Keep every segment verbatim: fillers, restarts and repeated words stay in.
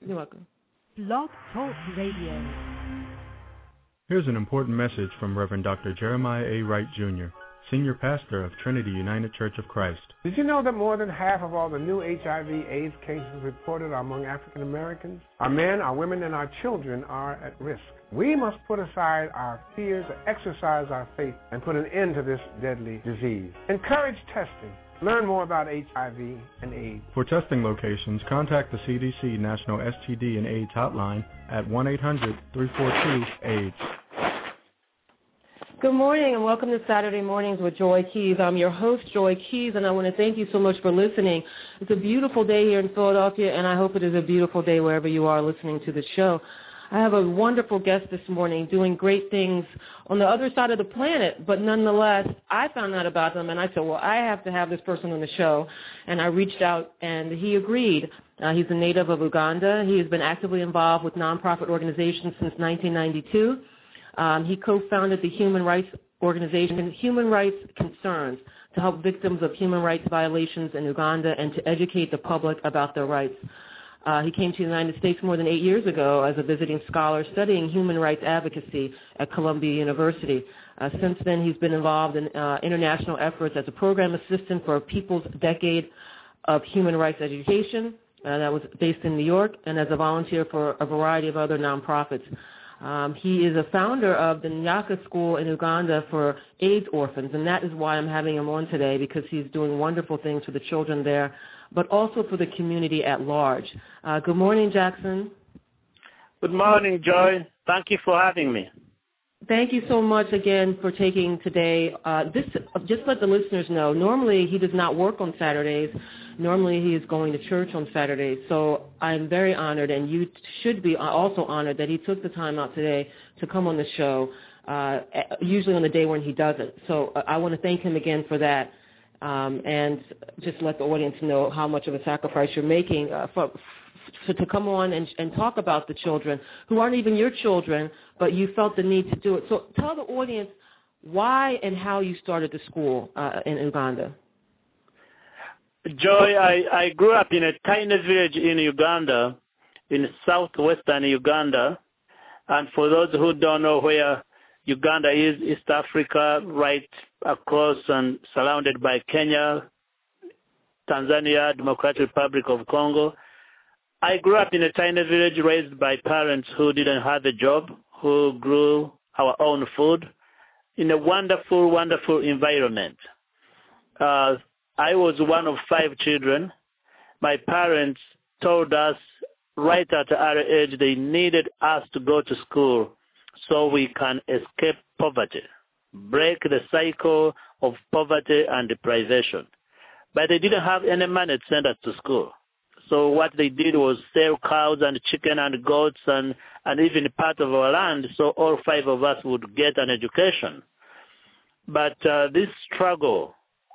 You're welcome. Blog Talk Radio. Here's an important message from Reverend Doctor Jeremiah A. Wright, Junior, Senior Pastor of Trinity United Church of Christ. Did you know that more than half of all the new H I V AIDS cases reported are among African Americans? Our men, our women, and our children are at risk. We must put aside our fears, exercise our faith, and put an end to this deadly disease. Encourage testing. Learn more about H I V and AIDS. For testing locations, contact the C D C National S T D and AIDS hotline at one eight hundred, three four two, AIDS. Good morning and welcome to Saturday Mornings with Joy Keys. I'm your host, Joy Keys, and I want to thank you so much for listening. It's a beautiful day here in Philadelphia, and I hope it is a beautiful day wherever you are listening to the show. I have a wonderful guest this morning doing great things on the other side of the planet, but nonetheless, I found out about them, and I said, well, I have to have this person on the show, and I reached out, and he agreed. Uh, he's a native of Uganda. He has been actively involved with nonprofit organizations since nineteen ninety-two. Um, he co-founded the human rights organization Human Rights Concerns to help victims of human rights violations in Uganda and to educate the public about their rights. Uh, he came to the United States more than eight years ago as a visiting scholar studying human rights advocacy at Columbia University. Uh, since then, he's been involved in uh, international efforts as a program assistant for People's Decade of Human Rights Education. Uh, that was based in New York, and as a volunteer for a variety of other nonprofits. Um, he is a founder of the Nyaka School in Uganda for AIDS orphans, and that is why I'm having him on today, because he's doing wonderful things for the children there, but also for the community at large. Uh, good morning, Jackson. Good morning, Joy. Thank you for having me. Thank you so much again for taking today. Uh, this, just let the listeners know, normally he does not work on Saturdays. Normally he is going to church on Saturdays. So I'm very honored, and you should be also honored that he took the time out today to come on the show, uh, usually on the day when he doesn't. So uh, I want to thank him again for that, um, and just let the audience know how much of a sacrifice you're making uh, for To, to come on and, and talk about the children who aren't even your children, but you felt the need to do it. So tell the audience why and how you started the school uh, in Uganda. Joy, I, I grew up in a tiny village in Uganda, in southwestern Uganda. And for those who don't know where Uganda is, East Africa, right across and surrounded by Kenya, Tanzania, Democratic Republic of Congo. I grew up in a tiny village raised by parents who didn't have a job, who grew our own food in a wonderful, wonderful environment. Uh, I was one of five children. My parents told us right at an early age they needed us to go to school so we can escape poverty, break the cycle of poverty and deprivation. But they didn't have any money to send us to school. So what they did was sell cows and chicken and goats and, and even part of our land, so all five of us would get an education. But uh, this struggle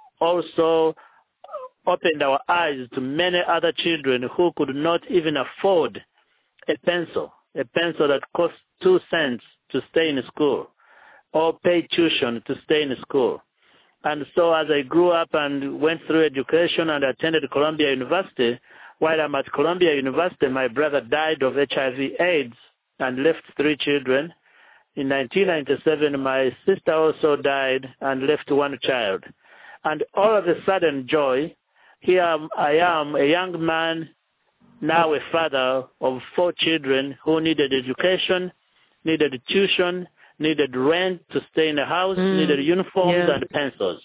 also opened our eyes to many other children who could not even afford a pencil, a pencil that cost two cents to stay in school, or pay tuition to stay in school. And so as I grew up and went through education and attended Columbia University, while I'm at Columbia University, my brother died of H I V AIDS and left three children. In nineteen ninety-seven, my sister also died and left one child. And all of a sudden, Joy, here I am, a young man, now a father of four children who needed education, needed tuition, needed rent to stay in the house, mm. needed uniforms yeah. and pencils.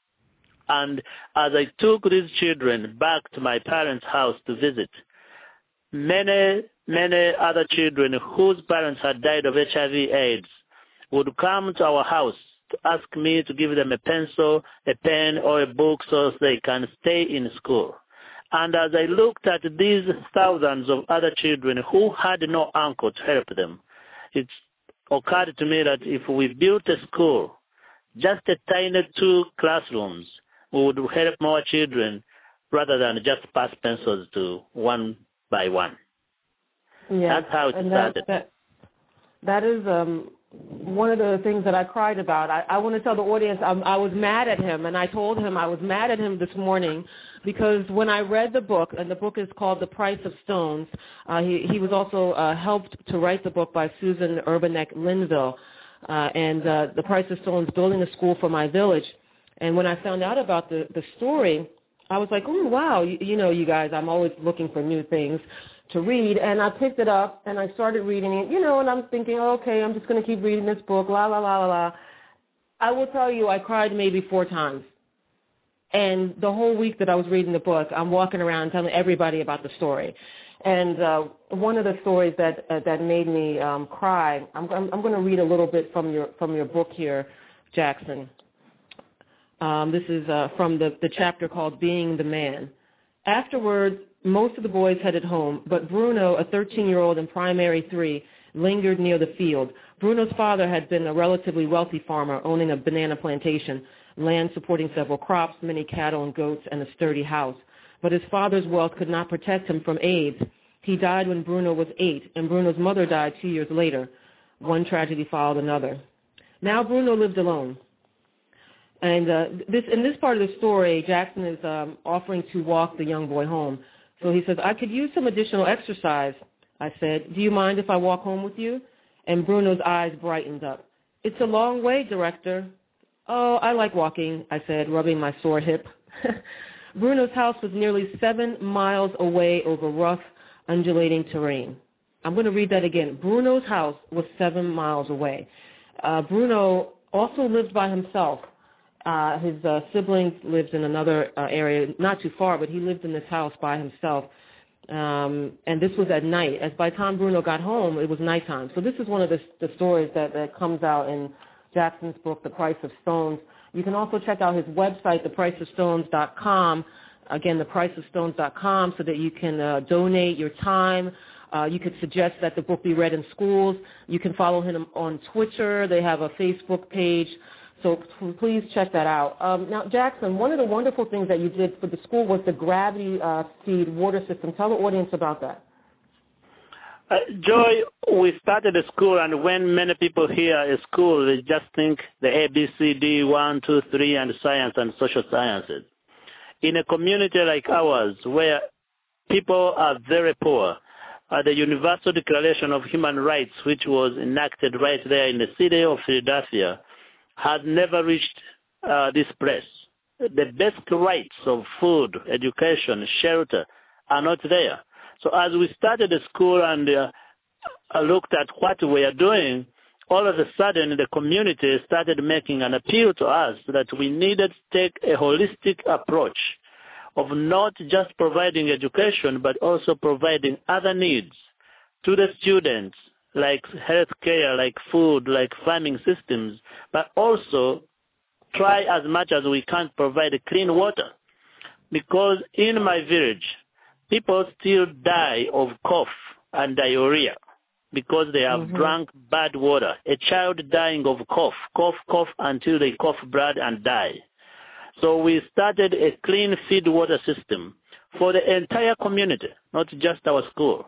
And as I took these children back to my parents' house to visit, many, many other children whose parents had died of H I V AIDS would come to our house to ask me to give them a pencil, a pen, or a book so they can stay in school. And as I looked at these thousands of other children who had no uncle to help them, it occurred to me that if we built a school, just a tiny two classrooms, we would help more children rather than just pass pencils to one by one. Yeah, that's how it and started. That, that, that is um, one of the things that I cried about, I, I want to tell the audience I, I was mad at him, and I told him I was mad at him this morning because when I read the book, and the book is called The Price of Stones, uh, he, he was also uh, helped to write the book by Susan Urbanek Linville, uh, and uh, The Price of Stones, Building a School for My Village. And when I found out about the, the story, I was like, oh, wow, you, you know, you guys, I'm always looking for new things to read, and I picked it up, and I started reading it, you know, and I'm thinking, okay, I'm just going to keep reading this book, la, la, la, la, la. I will tell you, I cried maybe four times. And the whole week that I was reading the book, I'm walking around telling everybody about the story. And uh, one of the stories that uh, that made me um, cry, I'm, I'm, I'm going to read a little bit from your from your book here, Jackson. Um, this is uh, from the, the chapter called Being the Man. Afterwards, most of the boys headed home, but Bruno, a thirteen-year-old in primary three, lingered near the field. Bruno's father had been a relatively wealthy farmer owning a banana plantation, land supporting several crops, many cattle and goats, and a sturdy house. But his father's wealth could not protect him from AIDS. He died when Bruno was eight, and Bruno's mother died two years later. One tragedy followed another. Now Bruno lived alone. And uh, this in this part of the story, Jackson is um, offering to walk the young boy home. So he says, I could use some additional exercise. I said, do you mind if I walk home with you? And Bruno's eyes brightened up. It's a long way, Director. Oh, I like walking, I said, rubbing my sore hip. Bruno's house was nearly seven miles away over rough, undulating terrain. I'm going to read that again. Bruno's house was seven miles away. Uh, Bruno also lived by himself. Uh, his uh, siblings lived in another uh, area, not too far, but he lived in this house by himself. Um, and this was at night. As by the time Bruno got home, it was nighttime. So this is one of the, the stories that, that comes out in Jackson's book, The Price of Stones. You can also check out his website, the price of stones dot com. Again, the price of stones dot com, so that you can uh, donate your time. Uh, you could suggest that the book be read in schools. You can follow him on Twitter. They have a Facebook page. So please check that out. Um, now, Jackson, one of the wonderful things that you did for the school was the gravity uh, feed water system. Tell the audience about that. Uh, Joy, we started a school, and when many people hear a school, they just think the A, B, C, D, one, two, three, and science and social sciences. In a community like ours, where people are very poor, uh, the Universal Declaration of Human Rights, which was enacted right there in the city of Philadelphia, has never reached uh, this place. The basic rights of food, education, shelter are not there. So as we started the school and uh, looked at what we are doing, all of a sudden the community started making an appeal to us that we needed to take a holistic approach of not just providing education, but also providing other needs to the students, like health care, like food, like farming systems, but also try as much as we can provide clean water. Because in my village, people still die of cough and diarrhea because they have mm-hmm. drunk bad water. A child dying of cough, cough, cough until they cough blood and die. So we started a clean feed water system for the entire community, not just our school.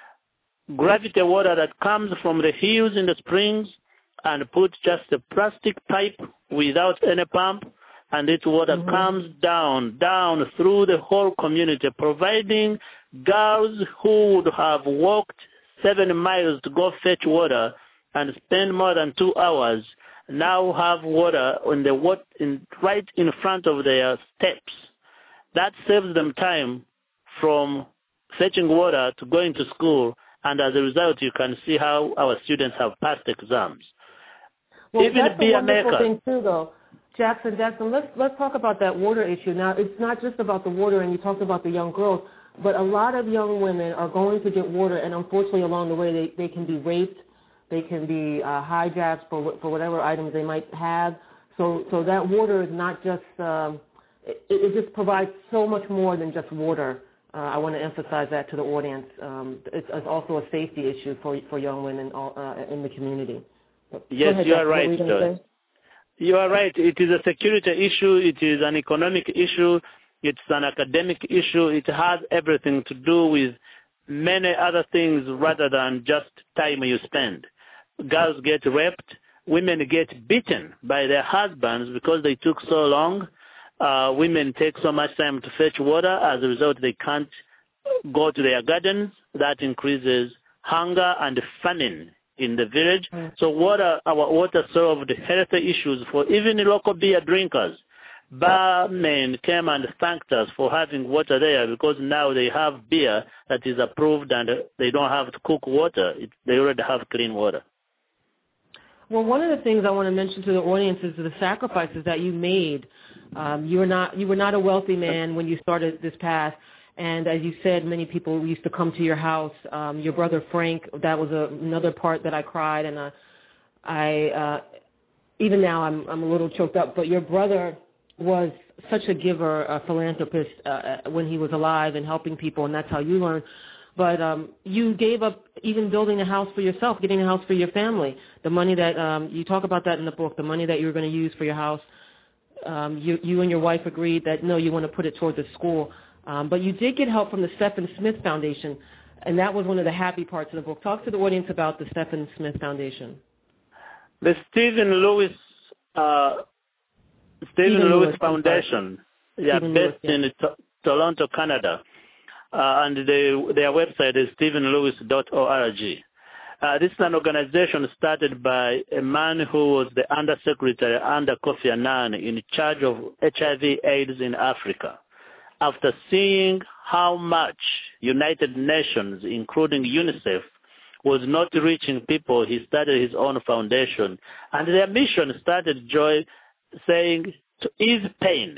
Gravity water that comes from the hills in the springs and put just a plastic pipe without any pump, and this water mm-hmm. comes down, down through the whole community, providing girls who would have walked seven miles to go fetch water and spend more than two hours now have water in the in, right in front of their steps. That saves them time from fetching water to going to school, and as a result, you can see how our students have passed exams. Well, Even that's be a a wonderful maker. thing too, though. Jackson, Jackson, let's let's talk about that water issue. Now, it's not just about the water, and you talked about the young girls, but a lot of young women are going to get water, and unfortunately, along the way, they, they can be raped, they can be uh, hijacked for for whatever items they might have. So so that water is not just um, it, it just provides so much more than just water. Uh, I want to emphasize that to the audience. Um, it's, it's also a safety issue for for young women all, uh, in the community. But yes, ahead, you are Jackson, right, what were you gonna say? You are right. It is a security issue. It is an economic issue. It's an academic issue. It has everything to do with many other things rather than just time you spend. girls get raped, women get beaten by their husbands because they took so long. Uh, women take so much time to fetch water. As a result, they can't go to their gardens. That increases hunger and famine in the village. Mm. So water, our water solved health issues for even local beer drinkers. Barmen came and thanked us for having water there because now they have beer that is approved and they don't have to cook water. It, they already have clean water. Well, one of the things I want to mention to the audience is the sacrifices that you made. Um, you were not you were not a wealthy man when you started this path. And as you said, many people used to come to your house. Um, your brother Frank, that was a, another part that I cried, and I, I uh, even now I'm I'm a little choked up. But your brother was such a giver, a philanthropist uh, when he was alive and helping people, and that's how you learned. But um, you gave up even building a house for yourself, getting a house for your family. The money that um, you talk about that in the book, the money that you were going to use for your house. Um, you, you and your wife agreed that no, you want to put it towards a school. Um, but you did get help from the Stephen Smith Foundation, and that was one of the happy parts of the book. Talk to the audience about the Stephen Smith Foundation. The Stephen Lewis uh, Stephen Lewis, Lewis Foundation, yeah, Stephen based Lewis, yeah. in to- Toronto, Canada, uh, and they, their website is stephen lewis dot org. Uh, this is an organization started by a man who was the undersecretary under Kofi Annan in charge of H I V AIDS in Africa. After seeing how much United Nations, including UNICEF, was not reaching people, he started his own foundation. And their mission started, Joy, saying to ease pain.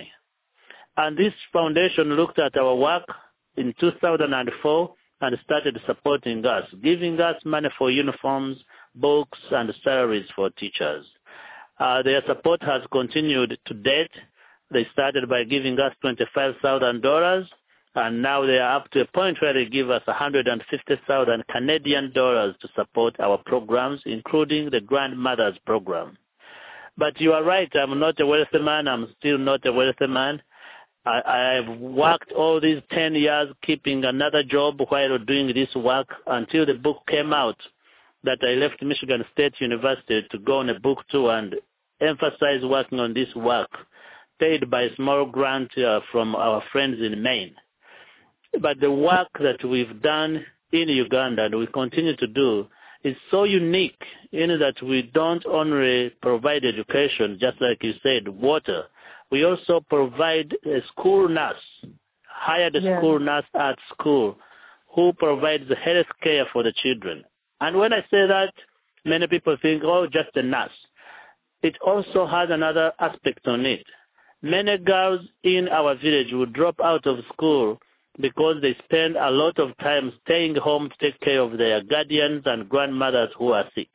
And this foundation looked at our work in two thousand four and started supporting us, giving us money for uniforms, books, and salaries for teachers. Uh, their support has continued to date. They started by giving us twenty-five thousand dollars, and now they are up to a point where they give us one hundred fifty thousand Canadian dollars to support our programs, including the Grandmothers Program. But you are right, I'm not a wealthy man. I'm still not a wealthy man. I, I've worked all these ten years keeping another job while doing this work until the book came out that I left Michigan State University to go on a book tour and emphasize working on this work, paid by a small grant uh, from our friends in Maine. But the work that we've done in Uganda and we continue to do is so unique in that we don't only provide education, just like you said, water. We also provide a school nurse, hired a yeah. school nurse at school who provides health care for the children. And when I say that, many people think, oh, just a nurse. It also has another aspect on it. Many girls in our village will drop out of school because they spend a lot of time staying home to take care of their guardians and grandmothers who are sick.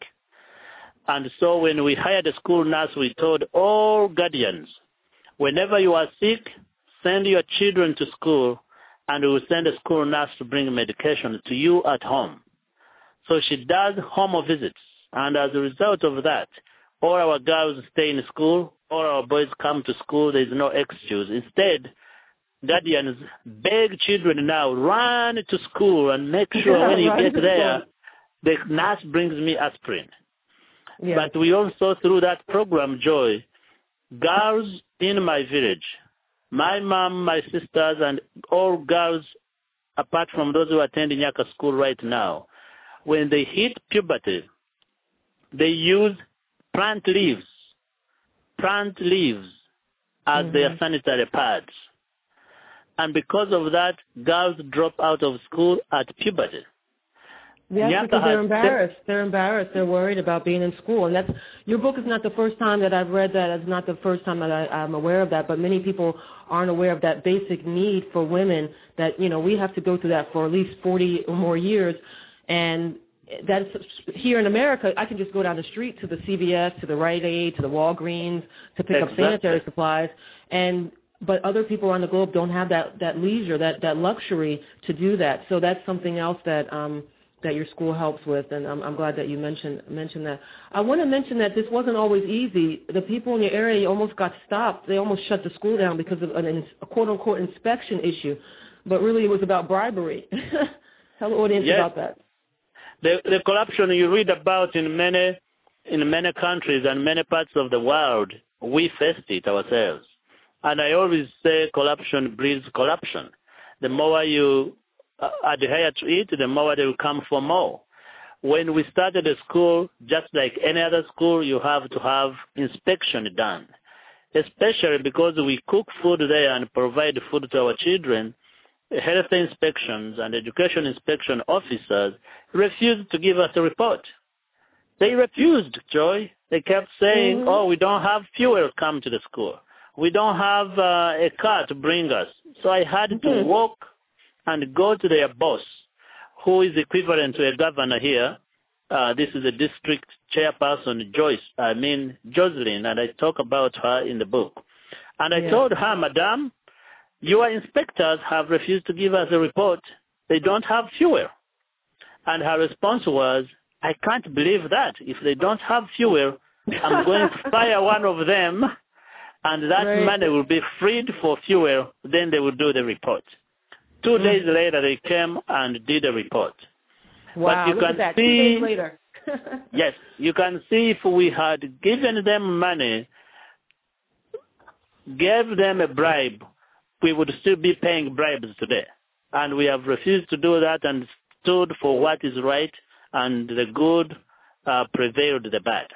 And so when we hired a school nurse, we told all guardians, whenever you are sick, send your children to school, and we will send a school nurse to bring medication to you at home. So she does home visits, and as a result of that, all our girls stay in school, all our boys come to school, there is no excuse. Instead, guardians beg children now, run to school and make sure when you get there, the nurse brings me aspirin. Yeah. But we also, through that program, Joy, girls in my village, my mom, my sisters, and all girls, apart from those who attend Nyaka school right now, when they hit puberty, they use plant leaves, plant leaves as mm-hmm. their sanitary pads. And because of that, girls drop out of school at puberty. Yes, Nyaka because they're embarrassed. They're embarrassed. They're worried about being in school. And that's your book is not the first time that I've read that. It's not the first time that I, I'm aware of that. But many people aren't aware of that basic need for women that, you know, we have to go through that for at least forty or more years. And that's here in America, I can just go down the street to the C V S, to the Rite Aid, to the Walgreens to pick exactly. up sanitary supplies. And but other people around the globe don't have that, that leisure, that, that luxury to do that. So that's something else that um, that your school helps with, and I'm, I'm glad that you mentioned mentioned that. I want to mention that this wasn't always easy. The people in your area almost got stopped. They almost shut the school down because of an, a quote-unquote inspection issue, but really it was about bribery. Tell the audience yes. about that. The, the corruption you read about in many in many countries and many parts of the world, we faced it ourselves. And I always say corruption breeds corruption. The more you uh, adhere to it, the more they will come for more. When we started a school, just like any other school, you have to have inspection done, especially because we cook food there and provide food to our children. Health inspections and education inspection officers refused to give us a report. They refused, Joy. They kept saying, mm-hmm. oh, we don't have fuel come to the school. We don't have uh, a car to bring us. So I had mm-hmm. to walk and go to their boss, who is equivalent to a governor here. Uh, this is the district chairperson, Joyce, I mean Jocelyn, and I talk about her in the book. And I yeah. told her, Madam, your inspectors have refused to give us a report. They don't have fuel. And her response was, I can't believe that. If they don't have fuel, I'm going to fire one of them, and that right. money will be freed for fuel. Then they will do the report. Two mm. days later, they came and did a report. Wow, but you look can at that. see, Two days later. yes, you can see if we had given them money, gave them a bribe, we would still be paying bribes today. And we have refused to do that and stood for what is right, and the good uh, prevailed the bad.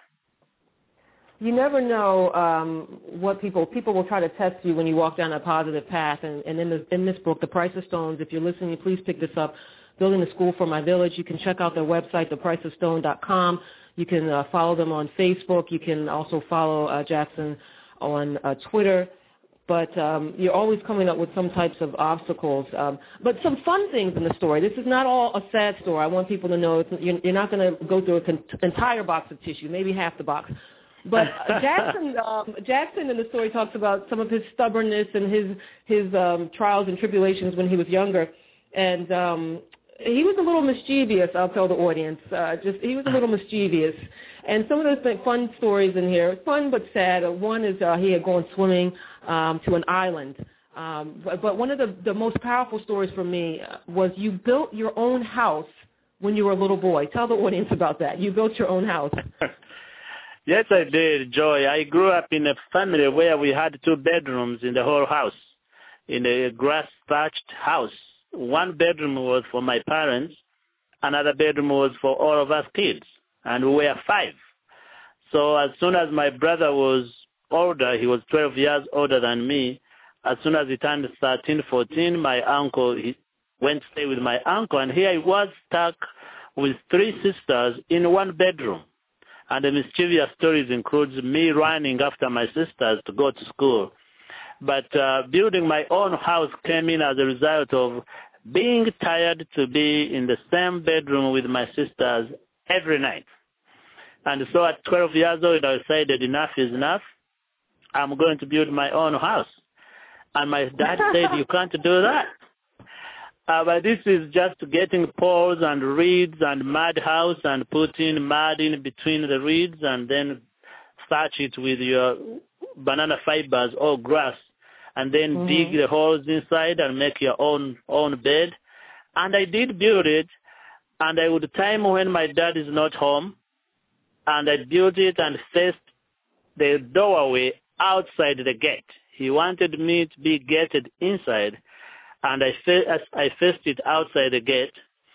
You never know um, what people people will try to test you when you walk down a positive path. And, and in, the, in this book, The Price of Stones, if you're listening, please pick this up. Building a School for My Village. You can check out their website, the price of stone dot com. You can uh, follow them on Facebook. You can also follow uh, Jackson on uh, Twitter. But um, you're always coming up with some types of obstacles. Um, but some fun things in the story. This is not all a sad story. I want people to know it's, you're, you're not going to go through an con- entire box of tissue, maybe half the box. But Jackson, um, Jackson in the story talks about some of his stubbornness and his his um, trials and tribulations when he was younger, and um, he was a little mischievous. I'll tell the audience. Uh, just he was a little mischievous, and some of those fun stories in here, fun but sad. One is uh, he had gone swimming um, to an island. Um, but, but one of the, the most powerful stories for me was you built your own house when you were a little boy. Tell the audience about that. You built your own house. Yes, I did, Joy. I grew up in a family where we had two bedrooms in the whole house, in a grass-thatched house. One bedroom was for my parents, another bedroom was for all of us kids, and we were five. So as soon as my brother was older, he was twelve years older than me, as soon as he turned thirteen, fourteen, my uncle, he went to stay with my uncle, and here I was stuck with three sisters in one bedroom. And the mischievous stories includes me running after my sisters to go to school. But uh, building my own house came in as a result of being tired to be in the same bedroom with my sisters every night. And so at twelve years old, I decided enough is enough. I'm going to build my own house. And my dad said, you can't do that. Uh, but this is just getting poles and reeds and mud house and putting mud in between the reeds and then thatch it with your banana fibers or grass and then mm-hmm. dig the holes inside and make your own own bed. And I did build it, and I would time when my dad is not home, and I built it and faced the doorway outside the gate. He wanted me to be gated inside, and I, fa- I faced it outside the gate,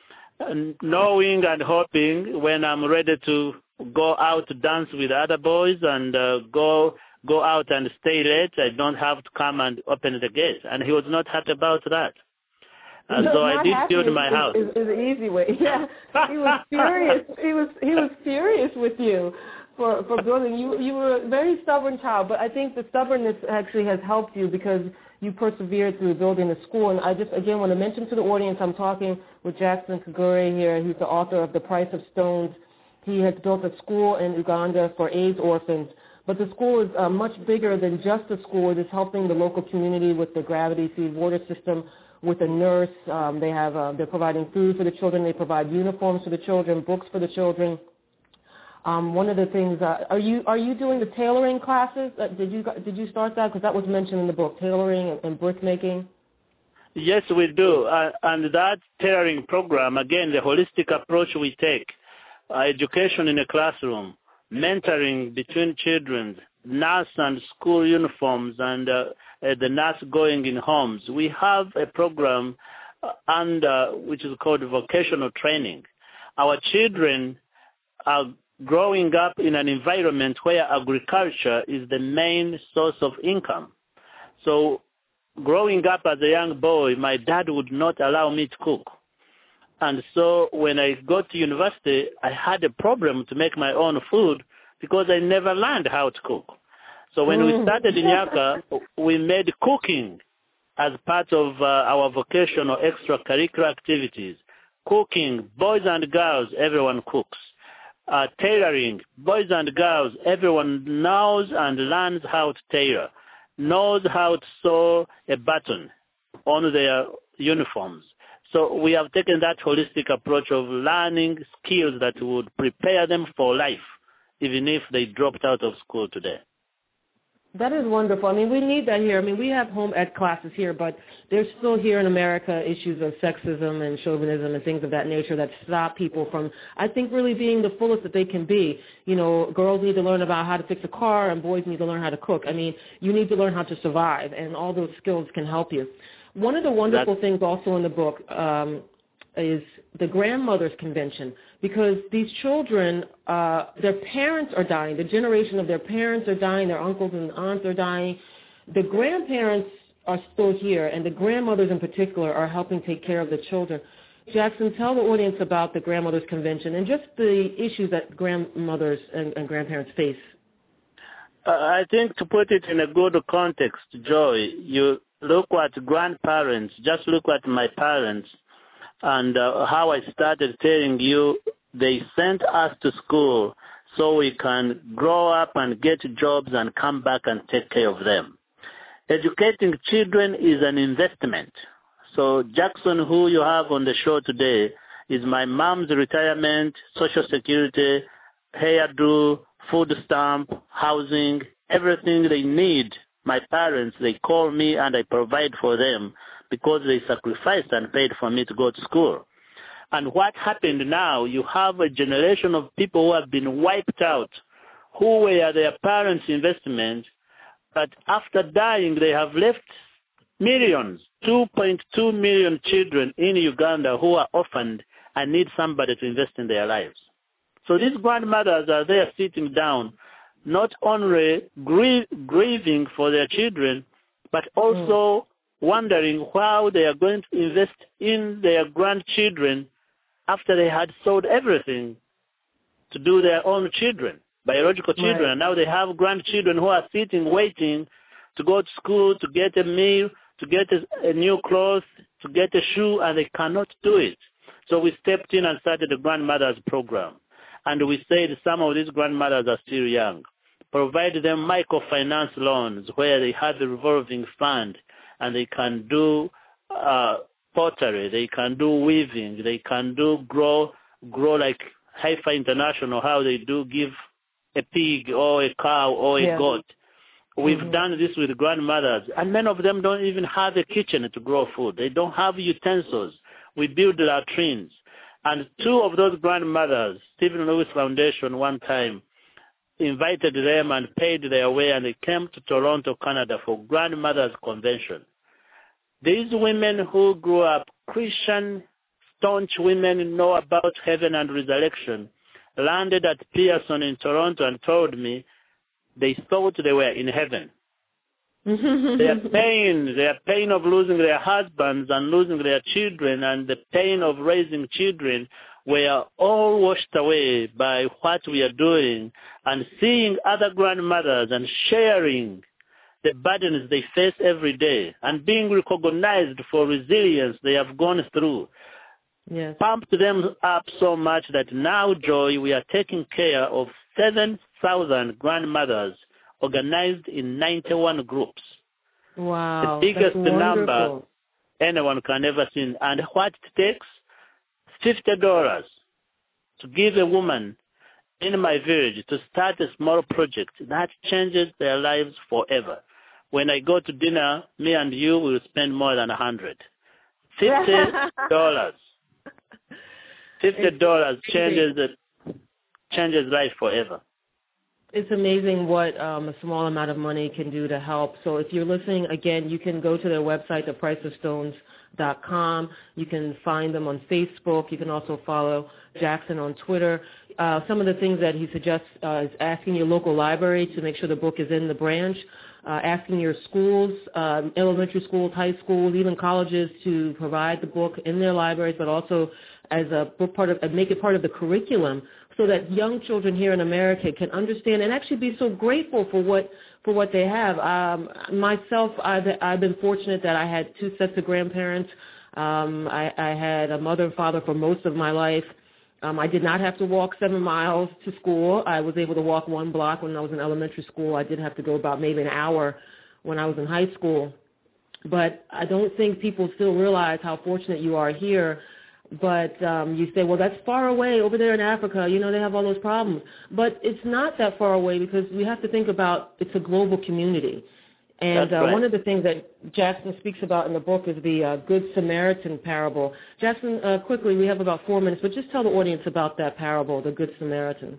knowing and hoping when I'm ready to go out to dance with other boys and uh, go go out and stay late, I don't have to come and open the gate. And he was not happy about that. Uh, no, so I did build is, my is, house. Is, is an easy way. Yeah, he was furious. He was he was furious with you for for building. You you were a very stubborn child, but I think the stubbornness actually has helped you because you persevered through building the school. And I just again want to mention to the audience, I'm talking with Jackson Kagure here. He's the author of The Price of Stones. He has built a school in Uganda for AIDS orphans. But the school is uh, much bigger than just a school. It is helping the local community with the gravity feed water system, with a nurse. Um, they have uh, they're providing food for the children. They provide uniforms for the children, books for the children. Um, one of the things, uh, are you are you doing the tailoring classes? Uh, did you did you start that? Because that was mentioned in the book, tailoring and, and brick making. Yes, we do. Uh, and that tailoring program, again, the holistic approach we take, uh, education in a classroom, mentoring between children, nurse and school uniforms, and uh, uh, the nurse going in homes. We have a program uh, under, which is called vocational training. Our children are growing up in an environment where agriculture is the main source of income. So growing up as a young boy, my dad would not allow me to cook. And so when I got to university, I had a problem to make my own food because I never learned how to cook. So when mm. we started in Yaka, we made cooking as part of uh, our vocational extracurricular activities. Cooking, boys and girls, everyone cooks. Uh, tailoring, boys and girls, everyone knows and learns how to tailor, knows how to sew a button on their uniforms. So we have taken that holistic approach of learning skills that would prepare them for life, even if they dropped out of school today. That is wonderful. I mean, we need that here. I mean, we have home ed classes here, but there's still here in America issues of sexism and chauvinism and things of that nature that stop people from, I think, really being the fullest that they can be. You know, girls need to learn about how to fix a car and boys need to learn how to cook. I mean, you need to learn how to survive, and all those skills can help you. One of the wonderful That's... things also in the book um, is the Grandmothers Convention, because these children, uh, their parents are dying. The generation of their parents are dying. Their uncles and aunts are dying. The grandparents are still here, and the grandmothers in particular are helping take care of the children. Jackson, tell the audience about the Grandmothers Convention and just the issues that grandmothers and, and grandparents face. Uh, I think to put it in a good context, Joy, you look at grandparents, just look at my parents, and uh, how I started telling you they sent us to school so we can grow up and get jobs and come back and take care of them. Educating children is an investment. So Jackson, who you have on the show today, is my mom's retirement, Social Security, hairdo, food stamp, housing, everything they need. My parents, they call me and I provide for them because they sacrificed and paid for me to go to school. And what happened now, you have a generation of people who have been wiped out, who were their parents' investment, but after dying, they have left millions, two point two million children in Uganda who are orphaned and need somebody to invest in their lives. So these grandmothers are there sitting down, not only grie- grieving for their children, but also mm. wondering how they are going to invest in their grandchildren after they had sold everything to do their own children, biological children. Right. And now they have grandchildren who are sitting, waiting to go to school, to get a meal, to get a, a new clothes, to get a shoe, and they cannot do it. So we stepped in and started the grandmothers program. And we said some of these grandmothers are still young. Provide them microfinance loans where they have a revolving fund and they can do uh, pottery, they can do weaving, they can do grow, grow like Haifa International, how they do give a pig or a cow or a yeah. goat. We've mm-hmm. done this with grandmothers, and many of them don't even have a kitchen to grow food. They don't have utensils. We build latrines. And two of those grandmothers, Stephen Lewis Foundation one time, invited them and paid their way, and they came to Toronto, Canada for Grandmothers Convention. These women who grew up Christian, staunch women, know about heaven and resurrection, landed at Pearson in Toronto and told me they thought they were in heaven. Their pain, their pain of losing their husbands and losing their children and the pain of raising children were all washed away by what we are doing, and seeing other grandmothers and sharing the burdens they face every day and being recognized for resilience they have gone through. Yes. Pumped them up so much that now, Joy, we are taking care of seven thousand grandmothers organized in ninety-one groups. Wow. The biggest that's number anyone can ever see. And what it takes? fifty dollars to give a woman in my village to start a small project that changes their lives forever. When I go to dinner, me and you will spend more than a hundred. Fifty dollars. Fifty dollars changes the changes life forever. It's amazing what um, a small amount of money can do to help. So if you're listening, again, you can go to their website, the price of stones dot com. You can find them on Facebook. You can also follow Jackson on Twitter. Uh, some of the things that he suggests uh, is asking your local library to make sure the book is in the branch, uh, asking your schools, uh, elementary schools, high schools, even colleges to provide the book in their libraries, but also as a book part of, make it part of the curriculum, so that young children here in America can understand and actually be so grateful for what for what they have. Um, myself, I've, I've been fortunate that I had two sets of grandparents. Um, I, I had a mother and father for most of my life. Um, I did not have to walk seven miles to school. I was able to walk one block when I was in elementary school. I did have to go about maybe an hour when I was in high school. But I don't think people still realize how fortunate you are here. But um, you say, well, that's far away over there in Africa. You know, they have all those problems. But it's not that far away because we have to think about it's a global community. And uh, right. one of the things that Jackson speaks about in the book is the uh, Good Samaritan parable. Jackson, uh, quickly, we have about four minutes, but just tell the audience about that parable, the Good Samaritan.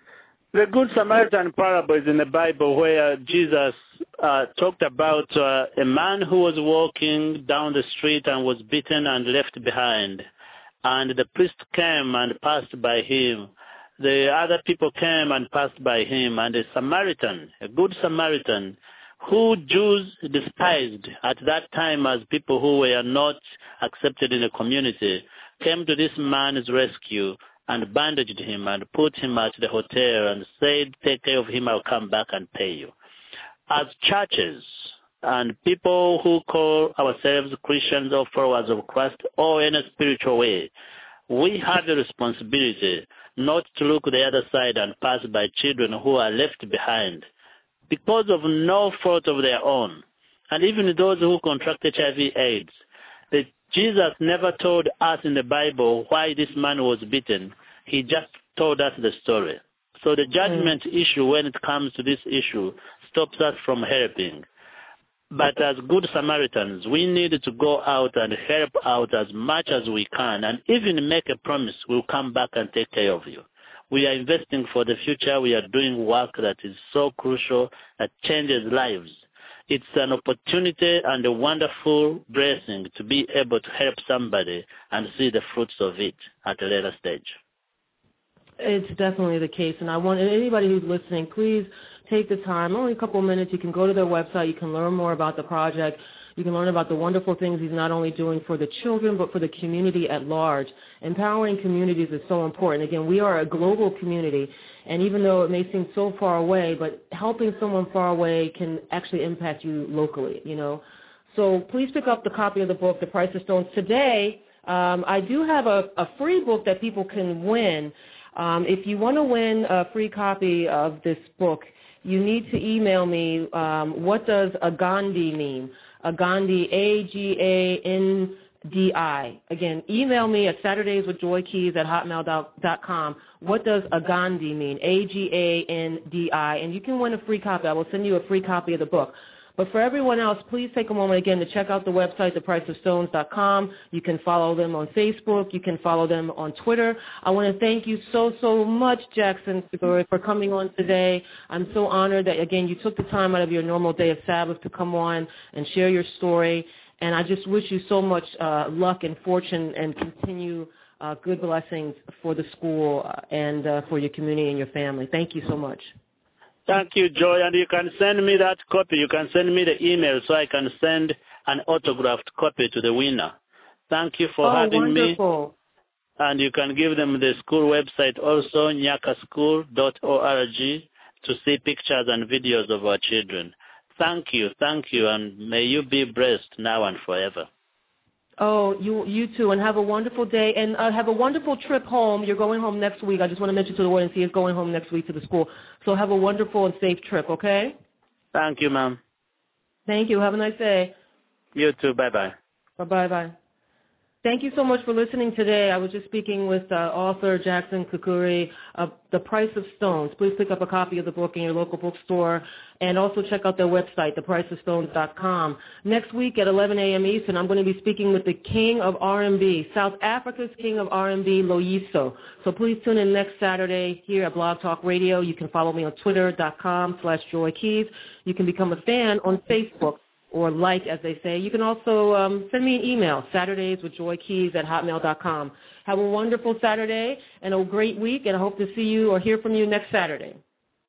The Good Samaritan parable is in the Bible where Jesus uh, talked about uh, a man who was walking down the street and was beaten and left behind. And the priest came and passed by him. The other people came and passed by him. And a Samaritan, a good Samaritan, who Jews despised at that time as people who were not accepted in the community, came to this man's rescue and bandaged him and put him at the hotel and said, take care of him, I'll come back and pay you. As churches and people who call ourselves Christians or followers of Christ or in a spiritual way, we have the responsibility not to look the other side and pass by children who are left behind because of no fault of their own. And even those who contract H I V AIDS, the, Jesus never told us in the Bible why this man was beaten. He just told us the story. So the judgment mm. issue when it comes to this issue stops us from helping. But as good Samaritans, we need to go out and help out as much as we can and even make a promise we'll come back and take care of you. We are investing for the future. We are doing work that is so crucial, that changes lives. It's an opportunity and a wonderful blessing to be able to help somebody and see the fruits of it at a later stage. It's definitely the case, and I want anybody who's listening, please take the time, only a couple of minutes. You can go to their website. You can learn more about the project. You can learn about the wonderful things he's not only doing for the children, but for the community at large. Empowering communities is so important. Again, we are a global community, and even though it may seem so far away, but helping someone far away can actually impact you locally, you know. So please pick up the copy of the book, The Price of Stones. Today, um, I do have a, a free book that people can win. Um, if you want to win a free copy of this book, you need to email me, um, what does Agandi mean? Agandi, A G A N D I. Again, email me at Saturdays with Joy Keys at hotmail dot com. What does Agandi mean? A G A N D I. And you can win a free copy. I will send you a free copy of the book. But for everyone else, please take a moment again to check out the website, the price of stones dot com. You can follow them on Facebook. You can follow them on Twitter. I want to thank you so, so much, Jackson, for, for coming on today. I'm so honored that, again, you took the time out of your normal day of Sabbath to come on and share your story. And I just wish you so much uh, luck and fortune and continue uh, good blessings for the school and uh, for your community and your family. Thank you so much. Thank you, Joy. And you can send me that copy. You can send me the email so I can send an autographed copy to the winner. Thank you for oh, having wonderful. me. And you can give them the school website also, nyaka school dot org, to see pictures and videos of our children. Thank you. Thank you. And may you be blessed now and forever. Oh, you you too, and have a wonderful day, and uh, have a wonderful trip home. You're going home next week. I just want to mention to the audience he is going home next week to the school. So have a wonderful and safe trip, okay? Thank you, ma'am. Thank you. Have a nice day. You too. Bye-bye. Bye-bye. Bye. Thank you so much for listening today. I was just speaking with uh, author Jackson Kukuri of The Price of Stones. Please pick up a copy of the book in your local bookstore, and also check out their website, the price of stones dot com. Next week at eleven a.m. Eastern, I'm going to be speaking with the king of R and B, South Africa's king of R and B, Loyiso. So please tune in next Saturday here at Blog Talk Radio. You can follow me on twitter.com slash Joy Keys. You can become a fan on Facebook, or like, as they say. You can also um, send me an email, Saturdays with Joy Keys at hotmail dot com. Have a wonderful Saturday and a great week, and I hope to see you or hear from you next Saturday.